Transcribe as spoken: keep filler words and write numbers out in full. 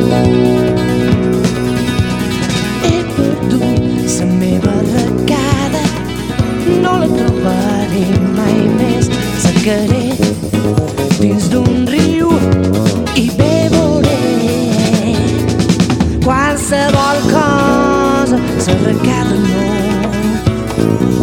He perdut la meva arracada, no la trobaré mai més. Cercaré dins d'un riu i bevoré qualsevol cosa, s'arracada no.